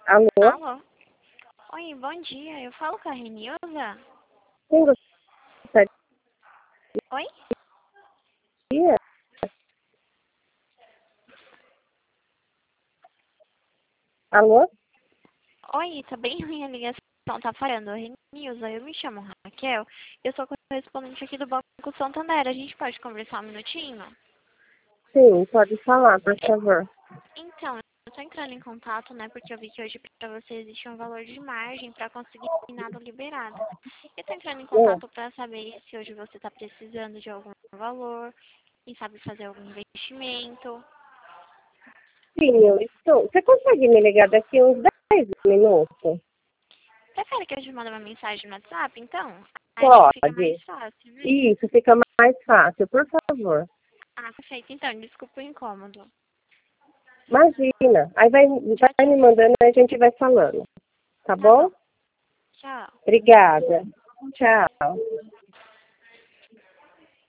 Alô? Alô? Oi, bom dia. Eu falo com a Renilza? Quem gostaria? Oi? Alô? Oi, tá bem ruim a ligação. Tá falando, Renilza. Eu me chamo Raquel. Eu sou correspondente aqui do Banco Santander. A gente pode conversar um minutinho? Sim, pode falar, por favor. Então, eu tô entrando em contato, né? Porque eu vi que hoje pra você existe um valor de margem pra conseguir nada liberado. Eu tô entrando em É. contato pra saber se hoje você tá precisando de algum valor, quem sabe fazer algum investimento. Sim, eu estou. Você consegue me ligar daqui uns 10 minutos? Prefere que eu te mande uma mensagem no WhatsApp, então? Aí acho que fica mais Pode. fácil, né? Isso, fica mais fácil, por favor. Ah, perfeito. Então, desculpa o incômodo. Imagina. Aí Tchau, vai me tchau. mandando e a gente vai falando. Tá Tá bom? bom. Tchau. Obrigada. Tchau.